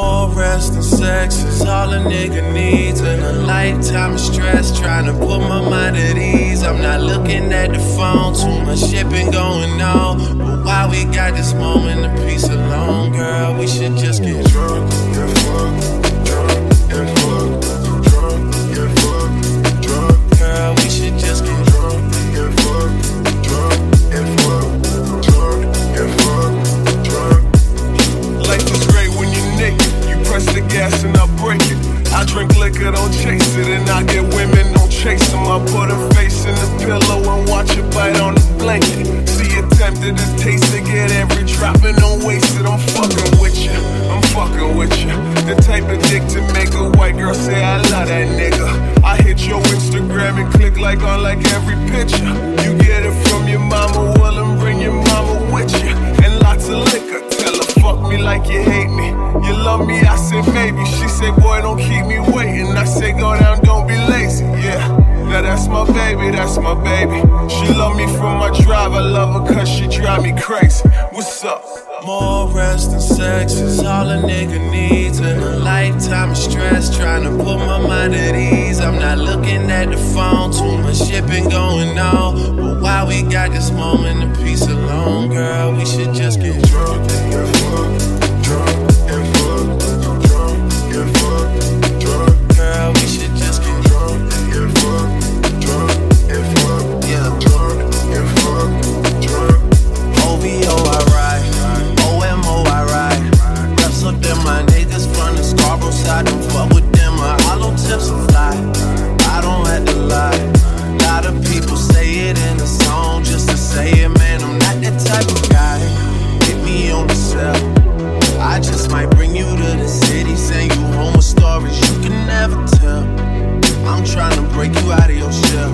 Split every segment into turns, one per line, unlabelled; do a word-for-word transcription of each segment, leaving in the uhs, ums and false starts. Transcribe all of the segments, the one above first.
More rest and sex is all a nigga needs, and a lifetime of stress trying to put my mind at ease. I'm not looking at the phone, too much shit been going on. But while we got this moment of peace alone, girl, we should just get drunk and fuck, drunk and fuck, drunk and fuck, drunk. Girl, we should just get drunk and fuck, drunk and fuck, drunk and fuck, drunk. Life is great when you're naked. You press the gas and I break it. I drink liquor, don't chase it, and I get women, don't chase them. I put her face in the pillow and watch her bite on the blanket. See you tempted to taste it, get every drop and don't waste it. I'm fucking with you, I'm fucking with you. The type of dick to make a white girl say I love that nigga. I hit your Instagram and click like on like every picture. You get it from your mama, well and bring your mama with you. And lots of liquor, tell her fuck me like you hate me. You love me, I say maybe. She say boy don't keep me waiting. I say go down, don't be lazy, yeah. Now that's my baby, that's my baby. She love me from my drive, I love her cause she drive me crazy. What's up? More rest and sex is all a nigga needs, and a lifetime of stress trying to put my mind at ease. I'm not looking at the phone, too much shit been going on. But while we got this moment of peace alone, girl, we should just get drunk and fuck, drunk and fuck, drunk and fuck, drunk. Girl, we should just get drunk and fuck, drunk and fuck, yeah, drunk and fuck, drunk. O V O I ride, O M O I ride. Reps up them my niggas from the Scarborough side, don't fuck with them. My hollow tips will fly, I don't have to lie. Lot of people say it in a song just to say it, man. I'm not that type of guy. Hit me on the cell. I just might bring you to the city, send you home with stories you can never tell. I'm trying to break you out of your shell.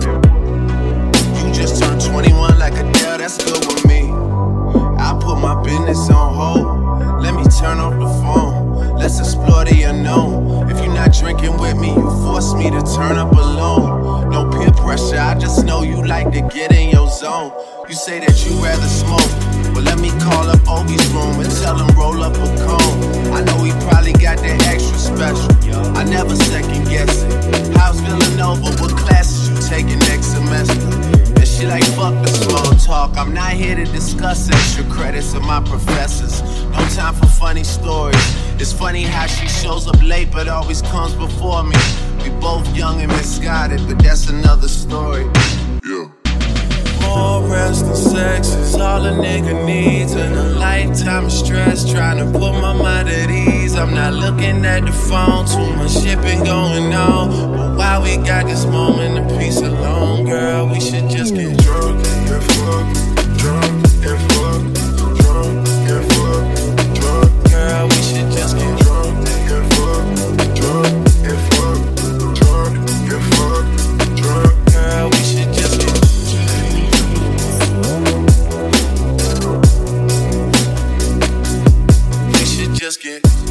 You just turned twenty-one like Adele, that's good with me. I put my business on hold. Let me turn off the phone. Let's explore the unknown. If you're not drinking with me, you force me to turn up alone. No peer pressure, I just know you like to get in your zone. You say that you rather smoke, but let me call up Obi's room and tell him roll up a cone. I know he probably got that extra special. I never second guess it. How's Villanova? What classes you taking next semester? And she like, fuck the small talk. I'm not here to discuss extra credits of my professors. No time for funny stories. It's funny how she shows up late but always comes before me. We both young and misguided, but that's another story. Yeah. More rest and sex is all a nigga needs, and a lifetime of stress trying to put my mind at ease. I'm not looking at the phone, too much shit been going on. But while we got this moment of peace alone, girl, we should just get drunk and fuck, drunk and fuck, drunk and fuck, drunk. Girl, we should just get drunk and fuck, drunk and fuck, drunk and fuck, drunk. Girl, we should just get just get